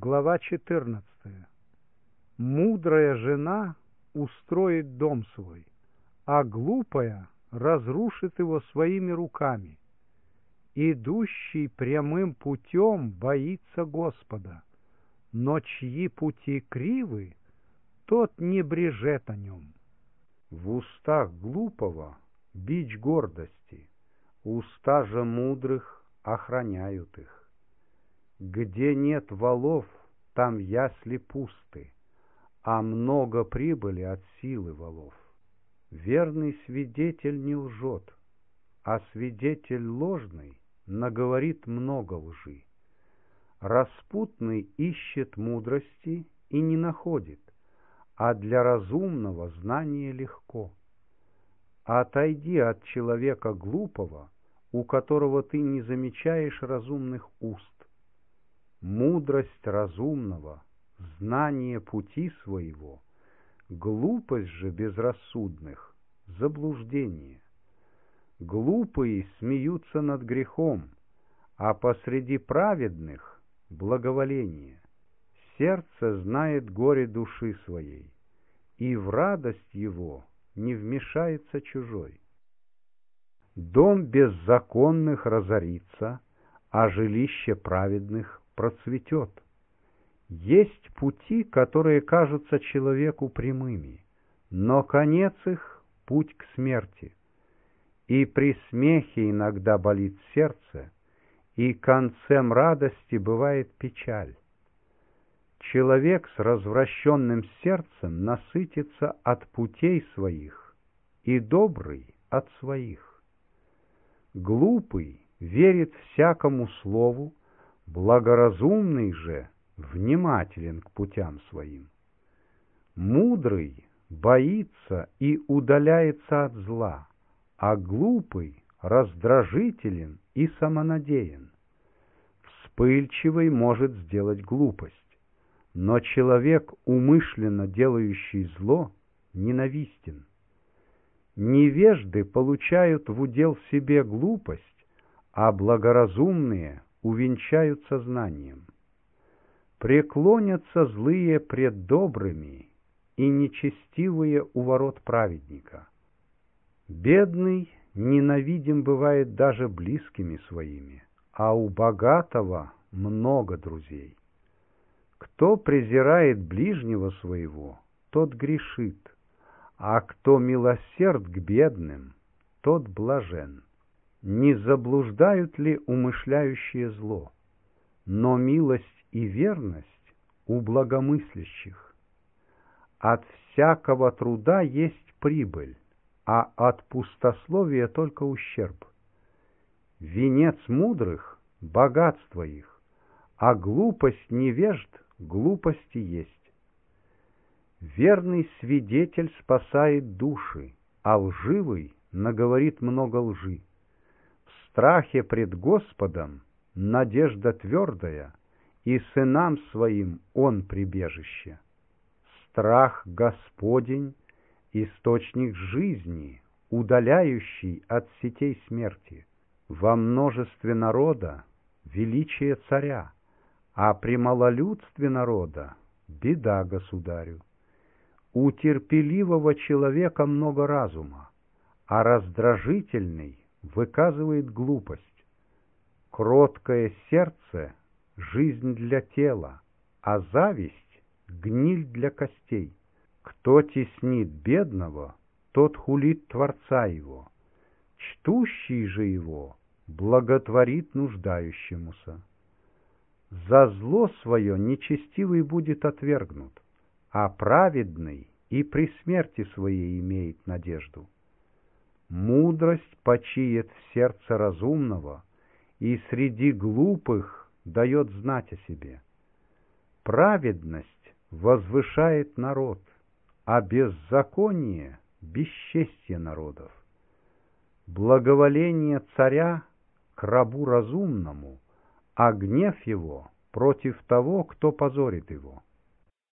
Глава 14. Мудрая жена устроит дом свой, а глупая разрушит его своими руками. Идущий прямым путем боится Господа, но чьи пути кривы, тот не брежет о нем. В устах глупого бич гордости, уста же мудрых охраняют их. Где нет волов, там ясли пусты, а много прибыли от силы волов. Верный свидетель не лжет, а свидетель ложный наговорит много лжи. Распутный ищет мудрости и не находит, а для разумного знание легко. Отойди от человека глупого, у которого ты не замечаешь разумных уст. Мудрость разумного, знание пути своего, глупость же безрассудных — заблуждение. Глупые смеются над грехом, а посреди праведных — благоволение. Сердце знает горе души своей, и в радость его не вмешается чужой. Дом беззаконных разорится, а жилище праведных процветет. Есть пути, которые кажутся человеку прямыми, но конец их — путь к смерти. И при смехе иногда болит сердце, и концем радости бывает печаль. Человек с развращенным сердцем насытится от путей своих, и добрый — от своих. Глупый верит всякому слову, благоразумный же внимателен к путям своим. Мудрый боится и удаляется от зла, а глупый раздражителен и самонадеян. Вспыльчивый может сделать глупость, но человек, умышленно делающий зло, ненавистен. Невежды получают в удел себе глупость, а благоразумные увенчаются знанием. Преклонятся злые пред добрыми и нечестивые у ворот праведника. Бедный ненавидим бывает даже близкими своими, а у богатого много друзей. Кто презирает ближнего своего, тот грешит, а кто милосерд к бедным, тот блажен. Не заблуждают ли умышляющие зло? Но милость и верность у благомыслящих. От всякого труда есть прибыль, а от пустословия только ущерб. Венец мудрых — богатство их, а глупость невежд — глупости есть. Верный свидетель спасает души, а лживый наговорит много лжи. В страхе пред Господом надежда твердая, и сынам своим он прибежище. Страх Господень — источник жизни, удаляющий от сетей смерти. Во множестве народа величие царя, а при малолюдстве народа беда государю. У терпеливого человека много разума, а раздражительный выказывает глупость. Кроткое сердце — жизнь для тела, а зависть — гниль для костей. Кто теснит бедного, тот хулит Творца его. Чтущий же его благотворит нуждающемуся. За зло свое нечестивый будет отвергнут, а праведный и при смерти своей имеет надежду. Мудрость почиет в сердце разумного, и среди глупых дает знать о себе. Праведность возвышает народ, а беззаконие — бесчестье народов. Благоволение царя к рабу разумному, а гнев его против того, кто позорит его.